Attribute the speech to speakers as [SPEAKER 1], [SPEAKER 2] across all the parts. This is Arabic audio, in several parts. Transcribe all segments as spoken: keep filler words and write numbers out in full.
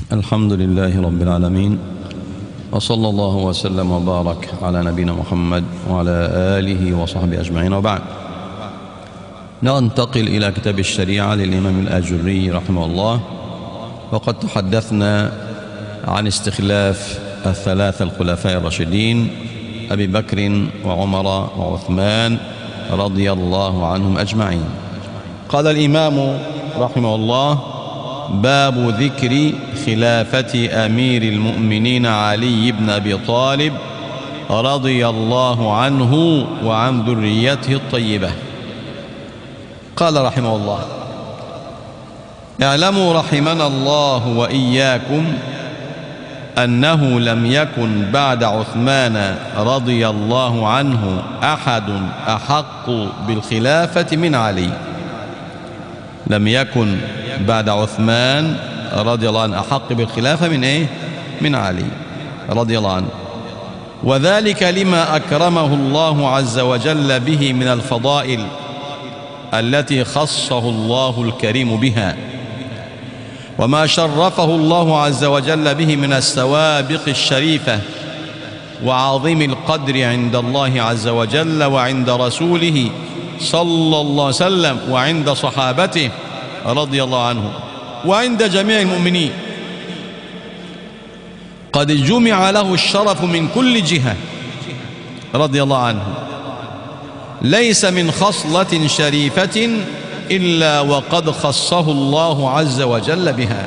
[SPEAKER 1] الحمد لله رب العالمين، وصلى الله وسلم وبارك على نبينا محمد وعلى آله وصحبه أجمعين، وبعد. ننتقل إلى كتاب الشريعة للإمام الآجري رحمه الله. وقد تحدثنا عن استخلاف الثلاثة الخلفاء الراشدين أبي بكر وعمر وعثمان رضي الله عنهم أجمعين. قال الإمام رحمه الله: باب ذكر خلافة أمير المؤمنين علي بن أبي طالب رضي الله عنه وعن ذريته الطيبة. قال رحمه الله: اعلموا رحمنا الله وإياكم أنه لم يكن بعد عثمان رضي الله عنه أحد أحق بالخلافة من علي. لم يكن بعد عثمان رضي الله عنه أحق بالخلافة من إيه؟ من علي رضي الله عنه، وذلك لما أكرمه الله عز وجل به من الفضائل التي خصه الله الكريم بها، وما شرفه الله عز وجل به من السوابق الشريفة وعظيم القدر عند الله عز وجل وعند رسوله صلى الله عليه وسلم وعند صحابته رضي الله عنهم وعند جميع المؤمنين. قد جمع له الشرف من كل جهة رضي الله عنه، ليس من خصلة شريفة إلا وقد خصه الله عز وجل بها،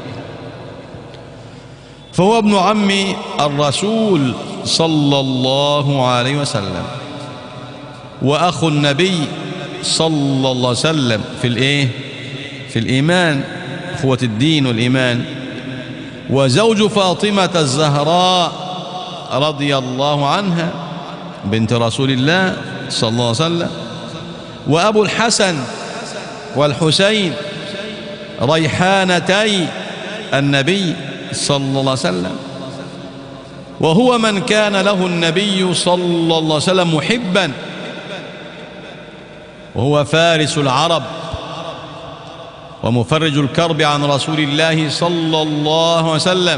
[SPEAKER 1] فهو ابن عم الرسول صلى الله عليه وسلم، وأخو النبي صلى الله عليه وسلم في الإيه؟ في الإيمان، أخوة الدين والإيمان، وزوج فاطمة الزهراء رضي الله عنها بنت رسول الله صلى الله عليه وسلم، وأبو الحسن والحسين ريحانتي النبي صلى الله عليه وسلم، وهو من كان له النبي صلى الله عليه وسلم محبا، وهو فارس العرب ومفرج الكرب عن رسول الله صلى الله عليه وسلم.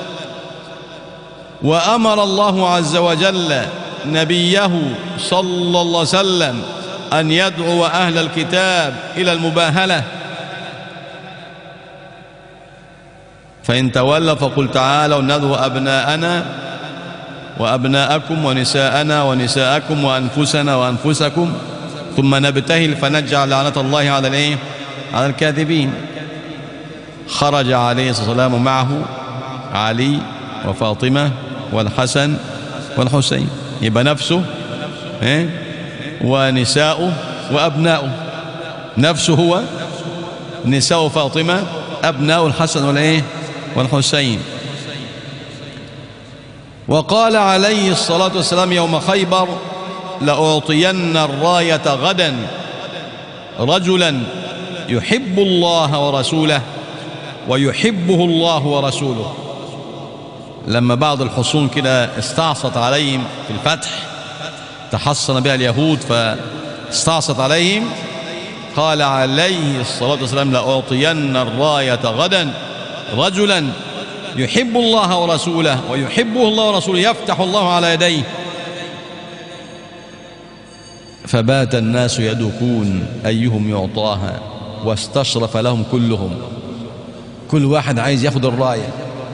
[SPEAKER 1] وأمر الله عز وجل نبيه صلى الله عليه وسلم أن يدعو أهل الكتاب إلى المباهلة، فإن تولوا فقل تعالوا ندعو أبناءنا وأبناءكم ونساءنا ونساءكم وأنفسنا وأنفسكم ثم نبتهل فنجعل لعنة الله على الإيه؟ على الكاذبين. خرج عليه الصلاة والسلام معه علي وفاطمة والحسن والحسين، يبقى نفسه إيه؟ ونساؤه وأبناؤه، نفسه هو، نساء فاطمة، أبناء الحسن والإيه؟ والحسين. وقال عليه الصلاة والسلام يوم خيبر: لأعطين الراية غدا رجلا يحب الله ورسوله ويحبه الله ورسوله. لما بعض الحصون كده استعصت عليهم في الفتح، تحصن بها اليهود فاستعصت عليهم، قال عليه الصلاة والسلام: لأعطين الراية غدا رجلا يحب الله ورسوله ويحبه الله ورسوله يفتح الله على يديه. فبات الناس يدكون أيهم يعطاها، واستشرف لهم كلهم، كل واحد عايز ياخد الراية،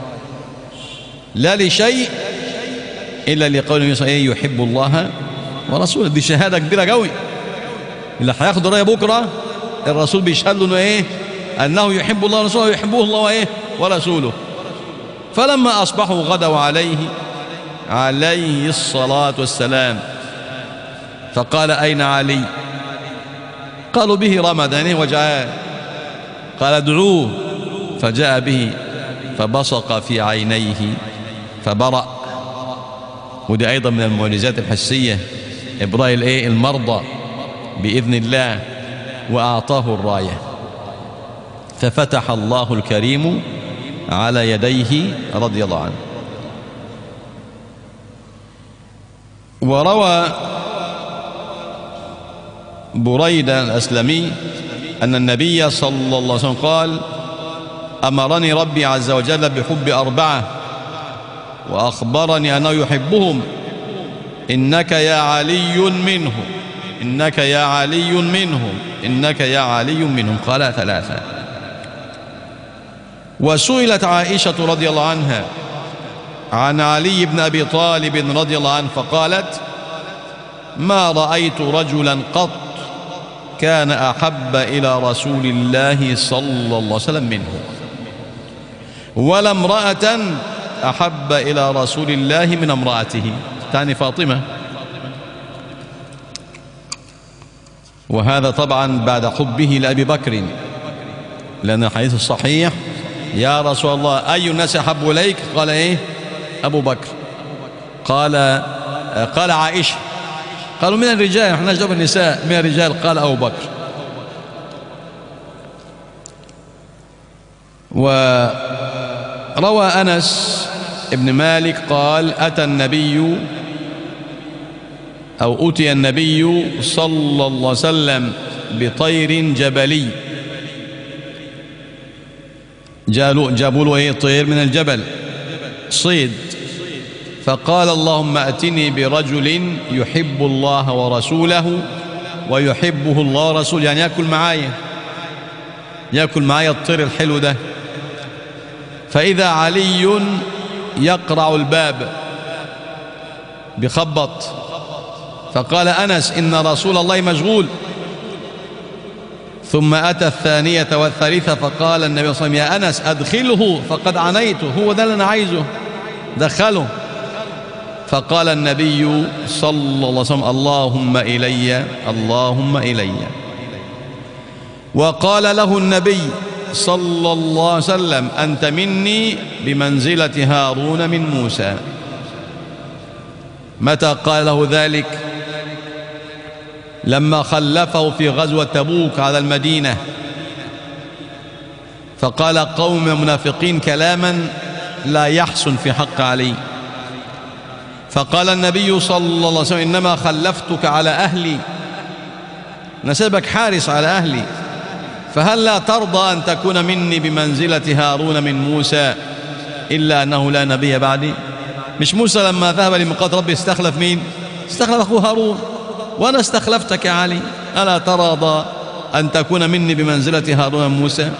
[SPEAKER 1] لا لشيء إلا لقول النبي صلى الله عليه وسلم: يحب الله ورسوله. دي شهادة كبيرة قوي، اللي هياخد الراية بكرة الرسول بيشهد له إنه إيه؟ أنه يحب الله ورسوله ويحبه الله وإيه؟ ورسوله. فلما أصبحوا غدوا عليه عليه الصلاة والسلام، فقال: أين علي؟ قالوا: به رمدانه وجاء. قال: ادعوه. فجاء به فبصق في عينيه فبرأ. ودي أيضا من المعجزات الحسية، إبراء الإيه؟ المرضى بإذن الله. وأعطاه الراية، ففتح الله الكريم على يديه رضي الله عنه. وروى بريدة الأسلمي أن النبي صلى الله عليه وسلم قال: أمرني ربي عز وجل بحب أربعة وأخبرني أنه يحبهم. إنك يا علي منهم، إنك يا علي منهم، إنك يا علي منهم، قال ثلاثة. وسئلت عائشة رضي الله عنها عن علي بن أبي طالب رضي الله عنه فقالت: ما رأيت رجلا قط كان أحب إلى رسول الله صلى الله عليه وسلم منه، ولا امرأة أحب إلى رسول الله من امرأته، تعني فاطمة. وهذا طبعا بعد حبه لأبي بكر، لأن الحديث الصحيح: يا رسول الله أي الناس أحب إليك؟ قال إيه؟ أبو بكر. قال قال عائشة. قالوا من الرجال، احنا نجاوب النساء، من الرجال؟ قال أبو بكر. وروى أنس ابن مالك قال: أتى النبي أو أتي النبي صلى الله عليه وسلم بطير جبلي، جابوا له ايه؟ طير من الجبل، صيد. فقال: اللهم أتني برجل يحب الله ورسوله ويحبه الله ورسوله، يعني يأكل معايا، يأكل معايا الطير الحلو ده. فإذا علي يقرع الباب، بخبط. فقال أنس: إن رسول الله مشغول. ثم أتى الثانية والثالثة فقال النبي صلى الله عليه وسلم: يا أنس أدخله فقد عنيته، هو ده اللي أنا عايزه، دخله. فقال النبي صلى الله عليه وسلم: اللهم إلي، اللهم إلي. وقال له النبي صلى الله عليه وسلم: أنت مني بمنزلة هارون من موسى. متى قال له ذلك؟ لما خلفه في غزوة تبوك على المدينة، فقال قوم منافقين كلاما لا يحسن في حق علي، فقال النبي صلى الله عليه وسلم: إنما خلفتك على أهلي، نسبك حارس على أهلي، فهل لا ترضى أن تكون مني بمنزلة هارون من موسى، إلا أنه لا نبي بعدي؟ مش موسى لما ذهب لميقات ربي استخلف مين؟ استخلف أخوه هارون، وأنا استخلفتك يا علي، ألا ترضى أن تكون مني بمنزلة هارون من موسى؟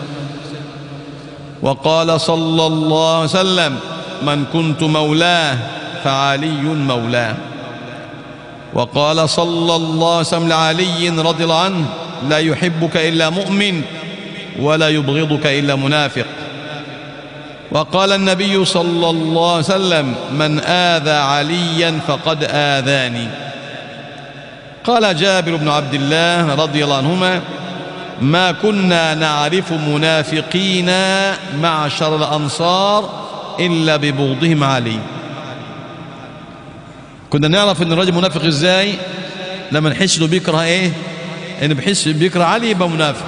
[SPEAKER 1] وقال صلى الله عليه وسلم: من كنت مولاه فعلي مولاه. وقال صلى الله عليه وسلم لعلي رضي الله عنه: لا يحبك إلا مؤمن ولا يبغضك إلا منافق. وقال النبي صلى الله عليه وسلم: من آذى عليا فقد آذاني. قال جابر بن عبد الله رضي الله عنهما: ما كنا نعرف منافقين معشر الأنصار إلا ببغضهم علي. كنا نعرف ان الراجل منافق ازاي؟ لما نحس انه بيكره ايه؟ انه بحس بيكره علي يبقى منافق.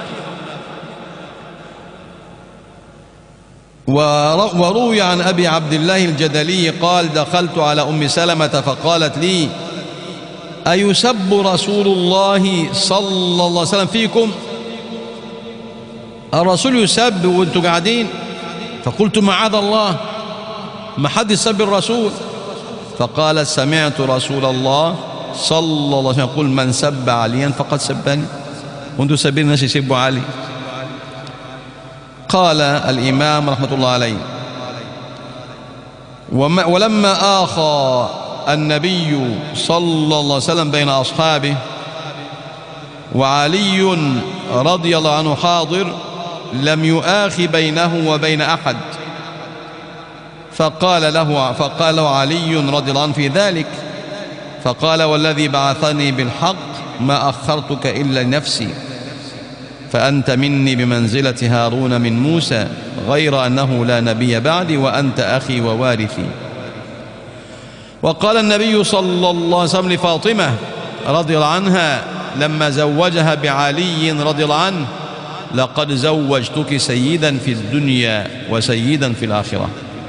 [SPEAKER 1] وروي عن ابي عبد الله الجدلي قال: دخلت على ام سلمة فقالت لي: ايسب رسول الله صلى الله عليه وسلم فيكم؟ الرسول يسب وانتم قاعدين؟ فقلت: معاذ الله، ما حد يسب الرسول. فقال: سمعت رسول الله صلى الله عليه وسلم يقول: من سب عليا فقد سبني. وانتم سبين الناس يسبوا علي. قال الإمام رحمة الله عليه: ولما آخى النبي صلى الله عليه وسلم بين أصحابه وعلي رضي الله عنه حاضر، لم يؤاخي بينه وبين أحد. فقال له فقال له علي رضي الله عنه في ذلك، فقال: والذي بعثني بالحق ما أخرتك إلا لنفسي، فأنت مني بمنزلة هارون من موسى، غير أنه لا نبي بعدي وأنت أخي ووارثي. وقال النبي صلى الله عليه وسلم لفاطمة رضي الله عنها لما زوجها بعلي رضي الله عنه: لقد زوجتك سيدا في الدنيا وسيدا في الآخرة.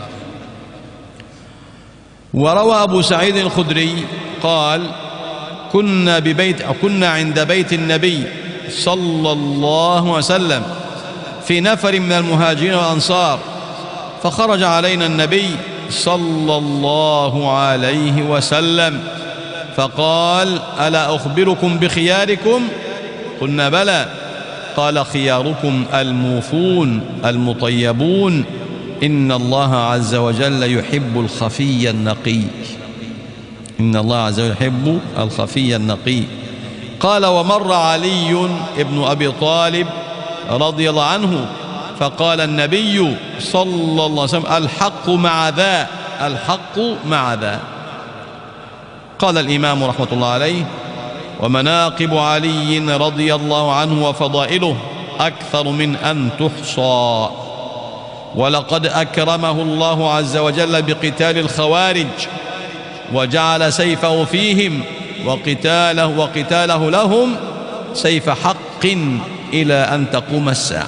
[SPEAKER 1] وروى أبو سعيد الخدري قال: كنا ببيت كنا عند بيت النبي صلى الله عليه وسلم في نفر من المهاجرين والأنصار، فخرج علينا النبي صلى الله عليه وسلم فقال: ألا أخبركم بخياركم؟ قلنا: بلى. قال: خياركم الموفون المطيبون، إن الله عز وجل يحب الخفي النقي. إن الله عز وجل يحب الخفي النقي. قال: ومر علي ابن أبي طالب رضي الله عنه فقال النبي صلى الله عليه وسلم: الحق مع ذا، الحق مع ذا. قال الإمام رحمة الله عليه: ومناقب علي رضي الله عنه وفضائله أكثر من أن تحصى، ولقد أكرمه الله عز وجل بقتال الخوارج، وجعل سيفه فيهم وقتاله وقتاله لهم سيف حق إلى أن تقوم الساعة.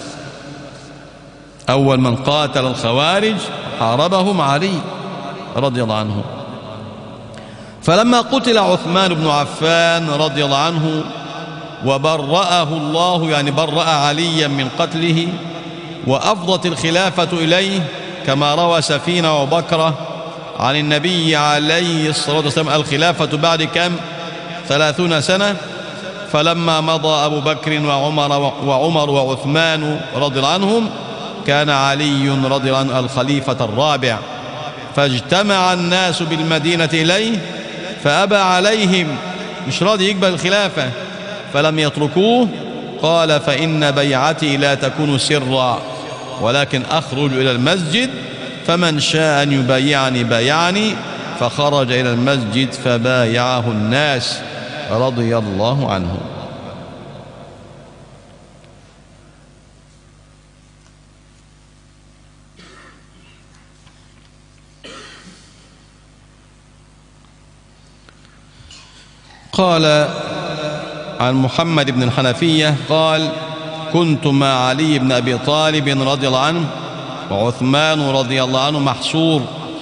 [SPEAKER 1] أول من قاتل الخوارج حاربهم علي رضي الله عنه. فلما قتل عثمان بن عفان رضي الله عنه وبرأه الله، يعني برأ عليا من قتله، وأفضت الخلافة إليه كما روى سفينة وبكرة عن النبي عليه الصلاة والسلام الخلافة بعد كم؟ ثلاثون سنة. فلما مضى أبو بكر وعمر, وعمر وعثمان رضي الله عنهم كان علي رضي الله عنه الخليفة الرابع، فاجتمع الناس بالمدينة إليه فأبى عليهم، مش راضي يقبل الخلافة، فلم يتركوه. قال: فإن بيعتي لا تكون سرا، ولكن أخرج إلى المسجد، فمن شاء أن يبايعني بايعني. فخرج إلى المسجد فبايعه الناس رضي الله عنه. قال عن محمد بن الحنفية قال: كنت مع علي بن أبي طالب رضي الله عنه وعثمان رضي الله عنه محصور،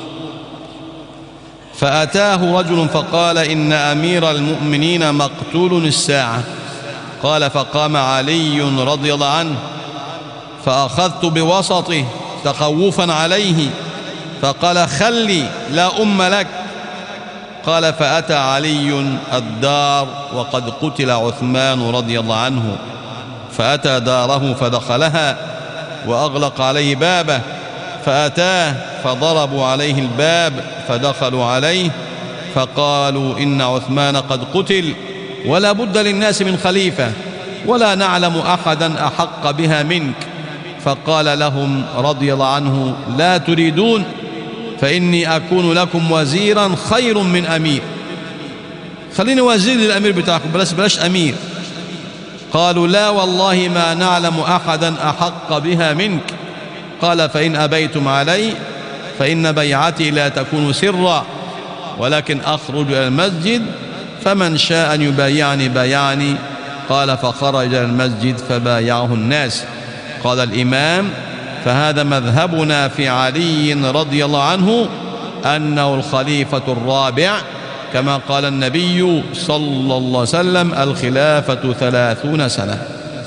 [SPEAKER 1] فأتاه رجل فقال: إن أمير المؤمنين مقتول الساعة. قال: فقام علي رضي الله عنه فأخذت بوسطه تخوفا عليه، فقال: خلي لا أم لك. قال: فأتى علي الدار وقد قتل عثمان رضي الله عنه، فأتى داره فدخلها وأغلق عليه بابه، فأتاه فضربوا عليه الباب فدخلوا عليه فقالوا: إن عثمان قد قتل ولا بد للناس من خليفة، ولا نعلم أحدا أحق بها منك. فقال لهم رضي الله عنه: لا تريدون، فإني أكون لكم وزيرا خير من أمير. خليني وزير للأمير بتاعكم، بلاش بلاش أمير. قالوا: لا والله ما نعلم أحدا أحق بها منك. قال: فإن أبيتم علي فإن بيعتي لا تكون سرا، ولكن أخرج إلى المسجد، فمن شاء أن يبايعني بايعني. قال: فخرج إلى المسجد فبايعه الناس. قال الإمام: فهذا مذهبنا في علي رضي الله عنه أنه الخليفة الرابع، كما قال النبي صلى الله عليه وسلم: الخلافة ثلاثون سنة.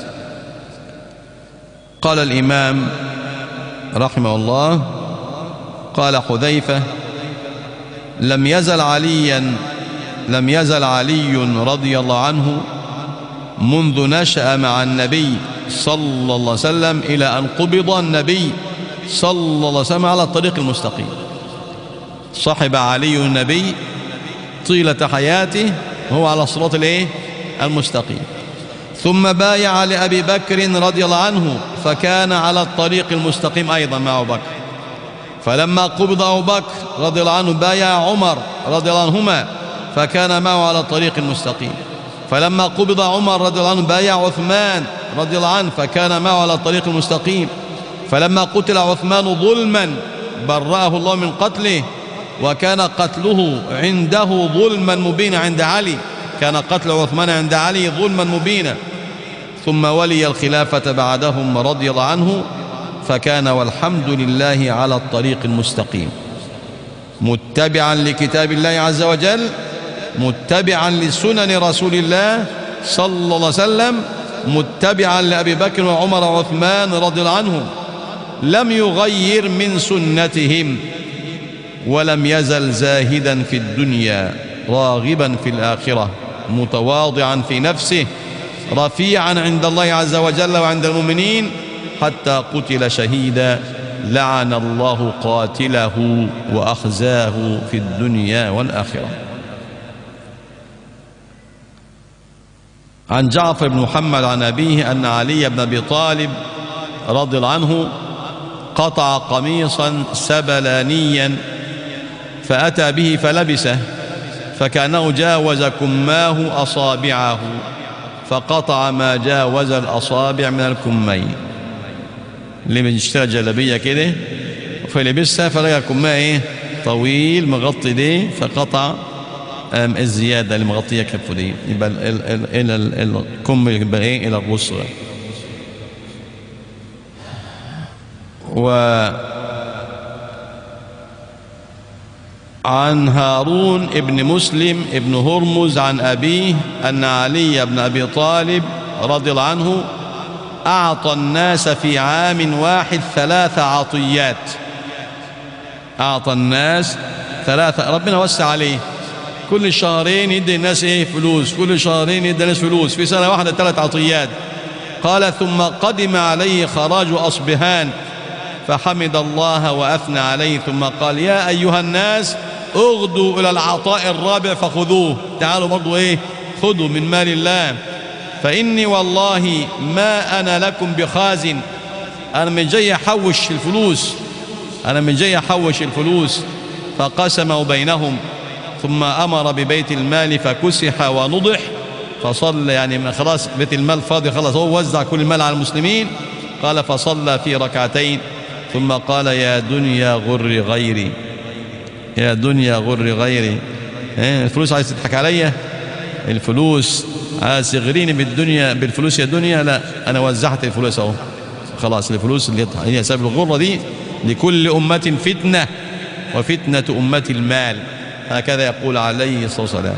[SPEAKER 1] قال الإمام رحمه الله: قال حذيفة: لم يزل عليا لم يزل علي رضي الله عنه منذ نشأ مع النبي صلى الله عليه وسلم إلى أن قبض النبي صلى الله عليه وسلم على الطريق المستقيم. صحب علي النبي طيلة حياته هو على الصراط الايه المستقيم. ثم بايع لأبي بكر رضي الله عنه فكان على الطريق المستقيم أيضا مع أبو بكر. فلما قبض أبو بكر رضي الله عنه بايع عمر رضي الله عنهما فكان معه على الطريق المستقيم. فلما قبض عمر رضي الله عنه بايع عثمان رضي الله عنه فكان معه على الطريق المستقيم. فلما قتل عثمان ظلما برأه الله من قتله، وكان قتله عنده ظلما مبينا عند علي، كان قتل عثمان عند علي ظلما مبينا. ثم ولي الخلافة بعدهم رضي الله عنه، فكان والحمد لله على الطريق المستقيم، متبعا لكتاب الله عز وجل، متبعا لسنن رسول الله صلى الله عليه وسلم، متبعا لأبي بكر وعمر وعثمان رضي الله عنهم، لم يغير من سنتهم، ولم يزل زاهدا في الدنيا راغبا في الآخرة متواضعا في نفسه رفيعا عند الله عز وجل وعند المؤمنين، حتى قتل شهيدا، لعن الله قاتله وأخزاه في الدنيا والآخرة. عن جعفر بن محمد عن أبيه أن علي بن أبي طالب رضي الله عنه قطع قميصا سبلانيا فأتى به فلبسه، فكأنه جاوز كماه أصابعه، فقطع ما جاوز الأصابع من الكمين. اللي بيشتري جلابية كده فلبسها فلقى كمها ايه طويل مغطي دي، فقطع الزيادة اللي مغطية كفه دي، يبقى إلى الكم يبقى ايه إلى الرسغ. و عن هارون ابن مسلم ابن هرمز عن أبيه أن علي بن أبي طالب رضي الله عنه أعطى الناس في عام واحد ثلاث عطيات. أعطى الناس ثلاثة، ربنا وسع عليه، كل شهرين يدي الناس ايه فلوس، كل شهرين يدي الناس فلوس، في سنة واحدة ثلاث عطيات. قال ثم قدم عليه خراج أصبهان فحمد الله وأثنى عليه، ثم قال يا أيها الناس اغدوا إلى العطاء الرابع فخذوه، تعالوا برضو ايه خذوا من مال الله، فإني والله ما أنا لكم بخازن، أنا من جاي أحوش الفلوس، أنا من جاي أحوش الفلوس. فقسموا بينهم، ثم أمر ببيت المال فكسح ونضح، فصلى يعني من خلاص بيت المال فاضي خلاص، هو وزع كل المال على المسلمين. قال فصلى في ركعتين ثم قال يا دنيا غر غيري، يا دنيا غر غيري، إيه الفلوس عايز تضحك عليا؟ الفلوس عايز تغريني بالدنيا بالفلوس يا دنيا؟ لا، أنا وزعت الفلوس أهو خلاص، الفلوس اللي هي سبب الغرة دي. لكل أمة فتنة وفتنة أمة المال، هكذا يقول عليه الصلاة والسلام.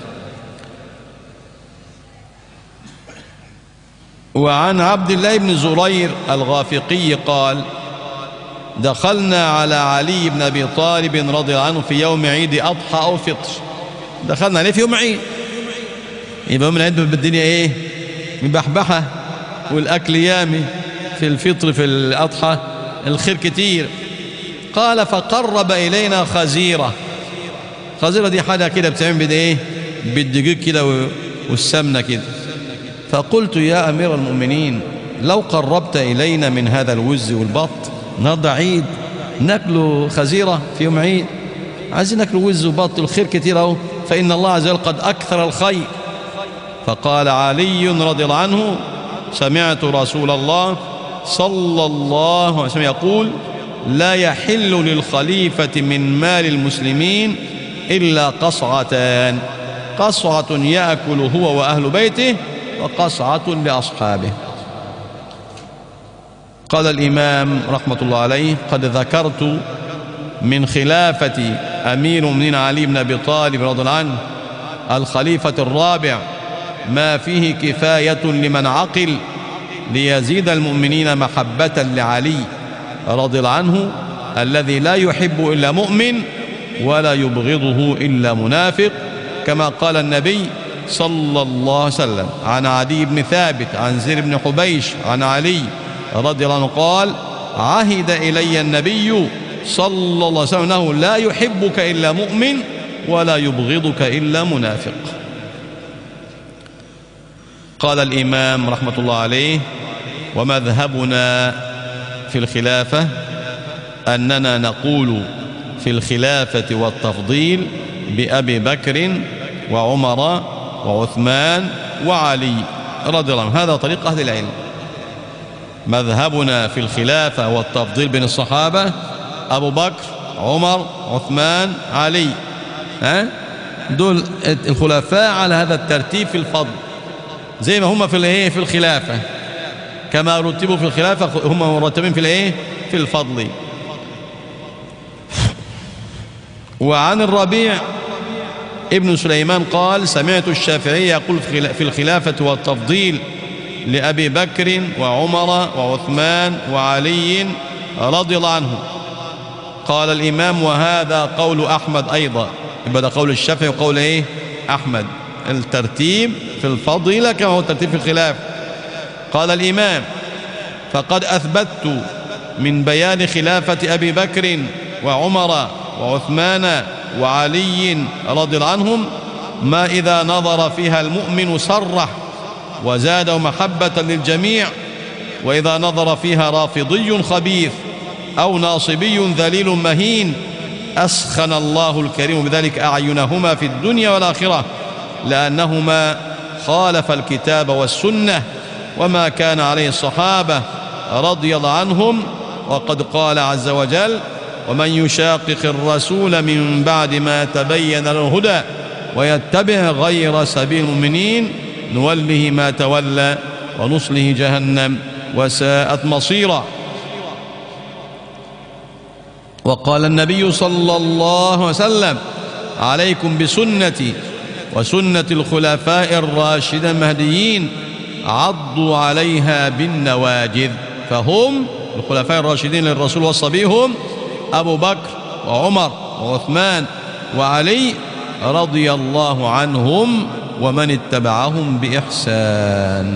[SPEAKER 1] وعن عبد الله بن زرير الغافقي قال دخلنا على علي بن أبي طالب رضي الله عنه في يوم عيد أضحى أو فطر. دخلنا عليه في يوم عيد، يبقى يوم العيد بالدنيا ايه مبحبحة، والأكل يامي، في الفطر في الأضحى الخير كتير. قال فقرب إلينا خزيرة، خزيرة دي حاجة كده بتعمل بده ايه بالدقيق كده والسمنة كده. فقلت يا أمير المؤمنين لو قربت إلينا من هذا الوز والبط، النهارده عيد ناكله خزيرة في يوم عيد، عايزين ناكله وز وبط، الخير كتير اهو، فإن الله عز وجل قد أكثر الخير. فقال علي رضي الله عنه سمعت رسول الله صلى الله عليه وسلم يقول لا يحل للخليفة من مال المسلمين إلا قصعتان، قصعة يأكل هو وأهل بيته، وقصعة لأصحابه. قال الإمام رحمة الله عليه قد ذكرت من خلافة أمير المؤمنين علي بن أبي طالب رضي الله عنه الخليفة الرابع ما فيه كفاية لمن عقل ليزيد المؤمنين محبة لعلي رضي الله عنه الذي لا يحب إلا مؤمن ولا يبغضه إلا منافق، كما قال النبي صلى الله عليه وسلم عن عدي بن ثابت عن زيد بن حبيش عن علي رضي الله عنه قال عهد إلي النبي صلى الله عليه وسلم أنه لا يحبك إلا مؤمن ولا يبغضك إلا منافق. قال الإمام رحمة الله عليه ومذهبنا في الخلافة أننا نقول في الخلافة والتفضيل بأبي بكر وعمر وعثمان وعلي رضي الله عنهم، هذا طريق أهل العلم. مذهبنا في الخلافة والتفضيل بين الصحابة أبو بكر عمر عثمان علي، ها دول الخلفاء على هذا الترتيب في الفضل، زي ما هم في الايه في الخلافة، كما رتبوا في الخلافة هم مرتبين في الايه في الفضل. وعن الربيع ابن سليمان قال سمعت الشافعي يقول في الخلافة والتفضيل لأبي بكر وعمر وعثمان وعلي رضي الله عنهم. قال الإمام وهذا قول أحمد أيضا، يبقى ده قول الشافعي وقول إيه؟ أحمد، الترتيب في الفضيلة كما هو الترتيب في الخلاف. قال الإمام فقد أثبتت من بيان خلافة أبي بكر وعمر وعثمان وعلي رضي الله عنهم ما إذا نظر فيها المؤمن صرح وزاد محبة للجميع، وإذا نظر فيها رافضي خبيث أو ناصبي ذليل مهين أسخن الله الكريم بذلك أعينهما في الدنيا والآخرة، لأنهما خالف الكتاب والسنة وما كان عليه الصحابة رضي الله عنهم. وقد قال عز وجل ومن يشاقق الرسول من بعد ما تبين له الهدى ويتبع غير سبيل المؤمنين نوله ما تولى ونصله جهنم وساءت مصيرا. وقال النبي صلى الله عليه وسلم عليكم بسنتي وسنة الخلفاء الراشدين المهديين عضوا عليها بالنواجذ. فهم الخلفاء الراشدين للرسول وصى بهم أبو بكر وعمر وعثمان وعلي رضي الله عنهم ومن اتبعهم بإحسان.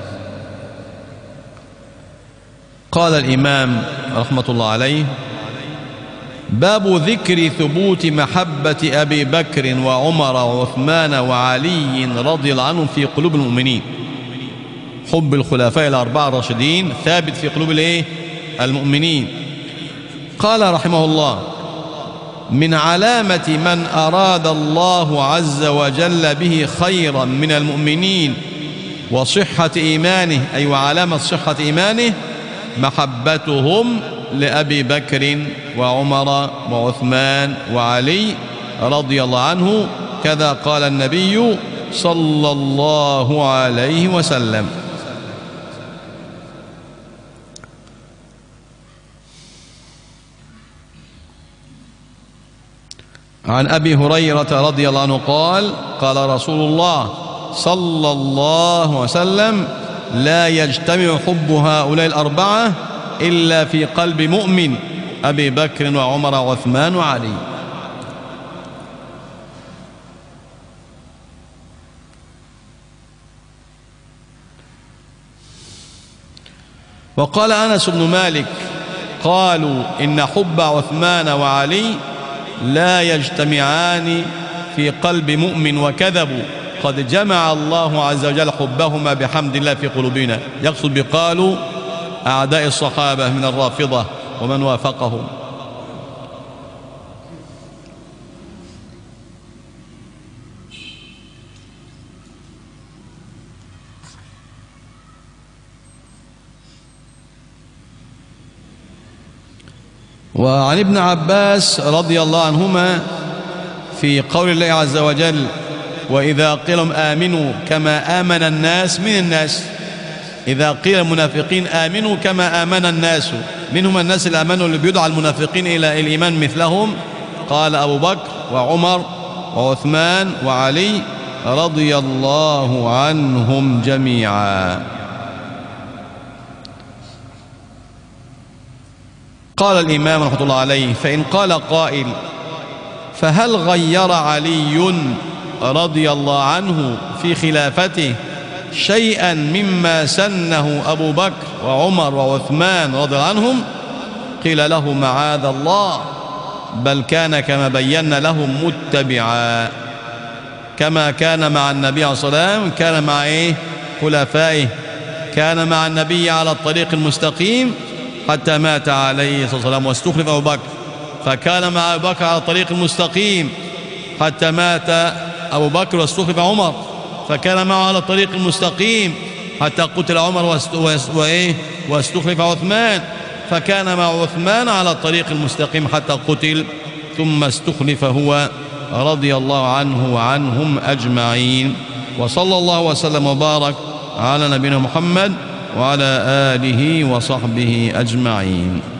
[SPEAKER 1] قال الإمام رحمة الله عليه باب ذكر ثبوت محبة أبي بكر وعمر وعثمان وعلي رضي الله عنهم في قلوب المؤمنين. حب الخلفاء الأربعة الراشدين ثابت في قلوب الايه؟ المؤمنين. قال رحمه الله من علامة من أراد الله عز وجل به خيرا من المؤمنين وصحة إيمانه، أي وعلامة صحة إيمانه محبتهم لأبي بكر وعمر وعثمان وعلي رضي الله عنه، كذا قال النبي صلى الله عليه وسلم. عن أبي هريرة رضي الله عنه قال قال رسول الله صلى الله عليه وسلم لا يجتمع حب هؤلاء الأربعة إلا في قلب مؤمن أبي بكر وعمر وعثمان وعلي. وقال أنس بن مالك قالوا إن حب عثمان وعلي لا يجتمعان في قلب مؤمن وكذبوا، قد جمع الله عز وجل حبهما بحمد الله في قلوبنا. يقصد بقالوا أعداء الصحابة من الرافضة ومن وافقهم. وعن ابن عباس رضي الله عنهما في قول الله عز وجل وإذا قيل لهم آمنوا كما آمن الناس من الناس، إذا قيل المنافقين آمنوا كما آمن الناس، منهم الناس اللي آمنوا اللي بيدعى المنافقين إلى الإيمان مثلهم. قال أبو بكر وعمر وعثمان وعلي رضي الله عنهم جميعا. قال الإمام رحمة الله عليه فإن قال قائل فهل غير علي رضي الله عنه في خلافته شيئا مما سنه أبو بكر وعمر وعثمان رضي الله عنهم؟ قيل له معاذ الله، بل كان كما بينا لهم متبعا، كما كان مع النبي عليه الصلاة والسلام كان مع إيه؟ خلفائه. كان مع النبي على الطريق المستقيم حتى مات عليه الصلاة والسلام واستخلف أبو بكر، فكان مع أبو بكر على الطريق المستقيم حتى مات أبو بكر واستخلف عمر، فكان معه على الطريق المستقيم حتى قتل عمر واستخلف عثمان، فكان مع عثمان على الطريق المستقيم حتى قتل ثم استخلف هو رضي الله عنه وعنهم أجمعين. وصلى الله وسلم وبارك على نبينا محمد وعلى آله وصحبه أجمعين.